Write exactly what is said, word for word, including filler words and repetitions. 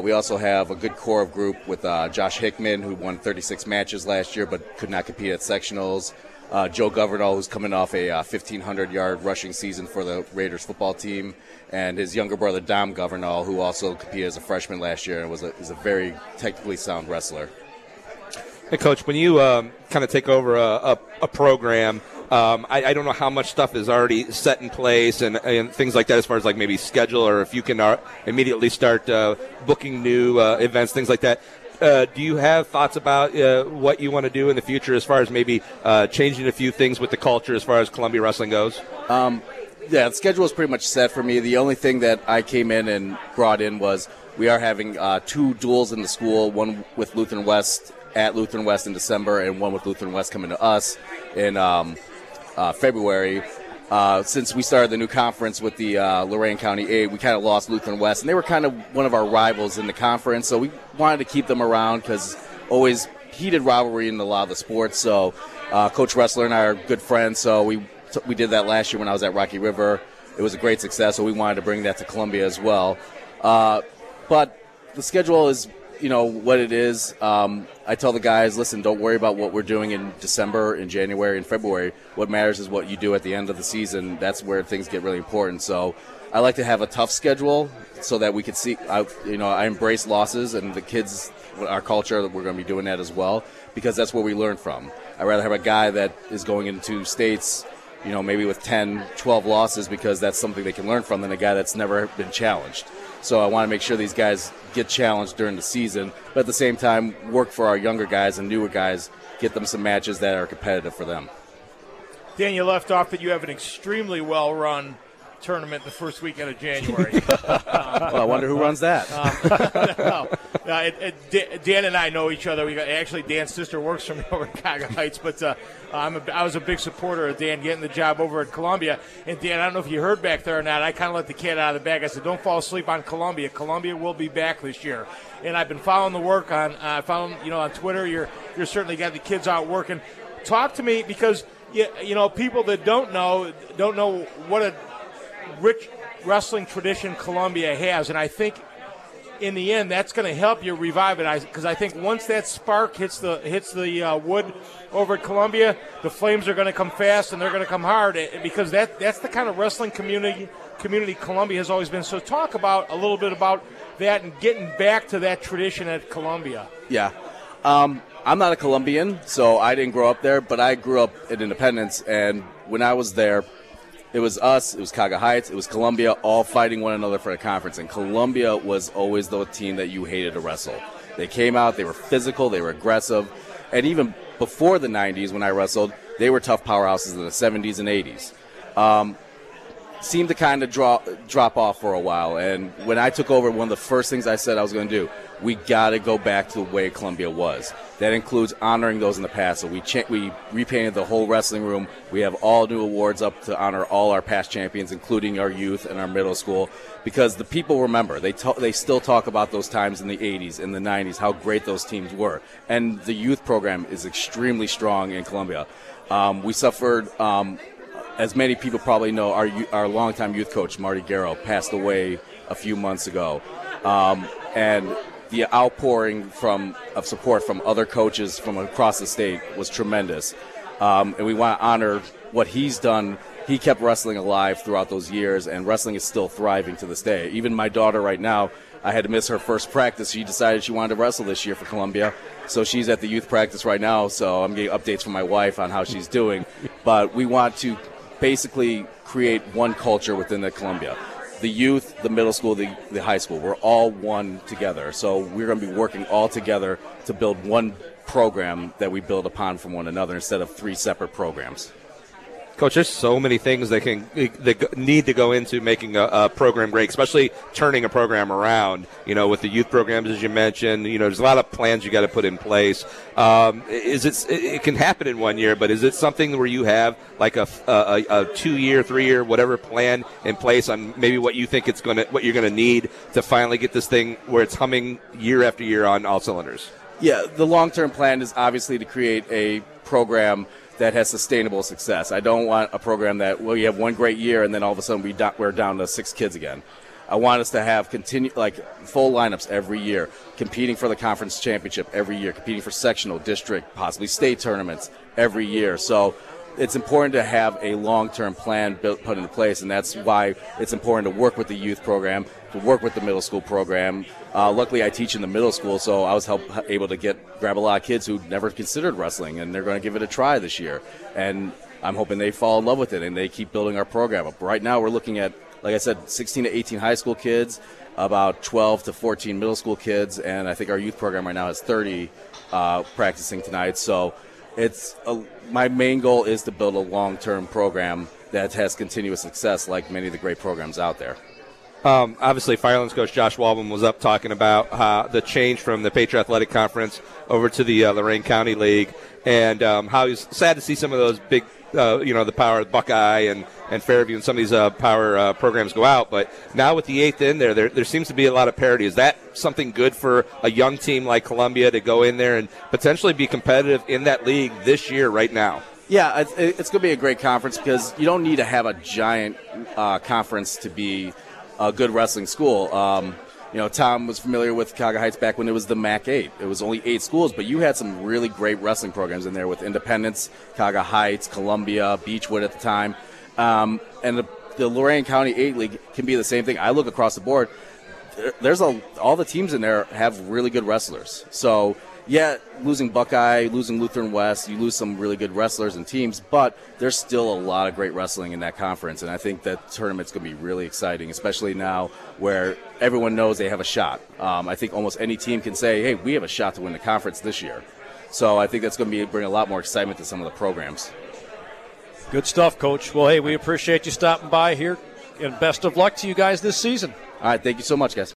we also have a good core of group with uh, Josh Hickman, who won thirty-six matches last year but could not compete at sectionals. Uh, Joe Governal, who's coming off a uh, fifteen hundred yard rushing season for the Raiders football team, and his younger brother Dom Governal, who also competed as a freshman last year and was a, is a very technically sound wrestler. Hey, Coach, when you um, kind of take over a, a, a program, um, I, I don't know how much stuff is already set in place and, and things like that as far as like maybe schedule or if you can uh, immediately start uh, booking new uh, events, things like that. Uh, do you have thoughts about uh, what you want to do in the future as far as maybe uh, changing a few things with the culture as far as Columbia Wrestling goes? Um, yeah, the schedule is pretty much set for me. The only thing that I came in and brought in was we are having uh, two duels in the school, one with Lutheran West at Lutheran West in December and one with Lutheran West coming to us in um, uh, February. Uh, since we started the new conference with the uh, Lorain County eight, we kind of lost Lutheran West, and they were kind of one of our rivals in the conference, so we wanted to keep them around because always heated rivalry in a lot of the sports. So uh, Coach Wrestler and I are good friends, so we t- we did that last year when I was at Rocky River. It was a great success, so we wanted to bring that to Columbia as well. Uh, but the schedule is, you know, what it is. Um, I tell the guys, listen, don't worry about what we're doing in December, in January, and February. What matters is what you do at the end of the season. That's where things get really important. So I like to have a tough schedule so that we could see, I, you know, I embrace losses, and the kids, our culture, we're going to be doing that as well because that's where we learn from. I'd rather have a guy that is going into states, you know, maybe with ten, twelve losses because that's something they can learn from than a guy that's never been challenged. So I want to make sure these guys get challenged during the season, but at the same time work for our younger guys and newer guys, get them some matches that are competitive for them. Dan, you left off that you have an extremely well-run tournament the first weekend of January. Well, I wonder who runs that. Uh, no, no, it, it, Dan and I know each other. We got, actually, Dan's sister works for me over at Cuyahoga Heights, but uh, I'm a, I was a big supporter of Dan getting the job over at Columbia. And, Dan, I don't know if you heard back there or not, I kind of let the cat out of the bag. I said, don't fall asleep on Columbia. Columbia will be back this year. And I've been following the work on uh, following, you know, on Twitter. You're you're certainly got the kids out working. Talk to me because, you, you know, people that don't know, don't know what a rich wrestling tradition Columbia has, and I think in the end that's going to help you revive it. Because I, I think once that spark hits the hits the uh, wood over at Columbia, the flames are going to come fast and they're going to come hard because that that's the kind of wrestling community community Columbia has always been. So talk about a little bit about that and getting back to that tradition at Columbia. Yeah. Um, I'm not a Columbian, so I didn't grow up there, but I grew up in Independence, and when I was there, it was us, it was Cuyahoga Heights, it was Columbia, all fighting one another for the conference. And Columbia was always the team that you hated to wrestle. They came out, they were physical, they were aggressive. And even before the nineties when I wrestled, they were tough powerhouses in the seventies and eighties. Um, seemed to kind of draw, drop off for a while. And when I took over, one of the first things I said I was going to do, we got to go back to the way Columbia was. That includes honoring those in the past. So we cha- we repainted the whole wrestling room. We have all new awards up to honor all our past champions, including our youth and our middle school, because the people remember. They ta- they still talk about those times in the eighties, in the nineties, how great those teams were. And the youth program is extremely strong in Columbia. Um, we suffered, um, as many people probably know, our our longtime youth coach, Marty Garrow, passed away a few months ago. Um, and the outpouring from of support from other coaches from across the state was tremendous. Um, and we want to honor what he's done. He kept wrestling alive throughout those years, and wrestling is still thriving to this day. Even my daughter right now, I had to miss her first practice. She decided she wanted to wrestle this year for Columbia. So she's at the youth practice right now, so I'm getting updates from my wife on how she's doing. But we want to basically create one culture within the Columbia. The youth, the middle school, the, the high school, we're all one together. So we're going to be working all together to build one program that we build upon from one another instead of three separate programs. Coach, there's so many things that can that need to go into making a, a program great, especially turning a program around. You know, with the youth programs, as you mentioned, you know, there's a lot of plans you got to put in place. Um, is it? It can happen in one year, but is it something where you have like a, a, a two-year, three-year, whatever plan in place on maybe what you think it's going to, what you're going to need to finally get this thing where it's humming year after year on all cylinders? Yeah, the long-term plan is obviously to create a program that has sustainable success. I don't want a program that, well, you have one great year and then all of a sudden we do, we're down to six kids again. I want us to have continue like full lineups every year, competing for the conference championship every year, competing for sectional, district, possibly state tournaments every year. So it's important to have a long-term plan built, put into place, and that's why it's important to work with the youth program, to work with the middle school program. Uh, luckily, I teach in the middle school, so I was help, able to get grab a lot of kids who never considered wrestling, and they're going to give it a try this year. And I'm hoping they fall in love with it, and they keep building our program up. Right now, we're looking at, like I said, sixteen to eighteen high school kids, about twelve to fourteen middle school kids, and I think our youth program right now has thirty uh, practicing tonight. So it's a, my main goal is to build a long-term program that has continuous success like many of the great programs out there. Um, obviously, Firelands coach Josh Waldman was up talking about uh, the change from the Patriot Athletic Conference over to the uh, Lorain County League, and um, how he's sad to see some of those big, uh, you know, the Power Buckeye and, and Fairview and some of these uh, power uh, programs go out. But now with the eighth in there, there, there seems to be a lot of parity. Is that something good for a young team like Columbia to go in there and potentially be competitive in that league this year right now? Yeah, it's going to be a great conference because you don't need to have a giant uh, conference to be a good wrestling school. Um, you know, Tom was familiar with Cuyahoga Heights back when it was the M A C eight. It was only eight schools, but you had some really great wrestling programs in there with Independence, Cuyahoga Heights, Columbia, Beechwood at the time. Um, and the, the Lorain County eight League can be the same thing. I look across the board. There, there's a all the teams in there have really good wrestlers. So, yeah, losing Buckeye, losing Lutheran West, you lose some really good wrestlers and teams, but there's still a lot of great wrestling in that conference, and I think that tournament's going to be really exciting, especially now where everyone knows they have a shot. Um, I think almost any team can say, hey, we have a shot to win the conference this year. So I think that's going to be bring a lot more excitement to some of the programs. Good stuff, Coach. Well, hey, we appreciate you stopping by here, and best of luck to you guys this season. All right, thank you so much, guys.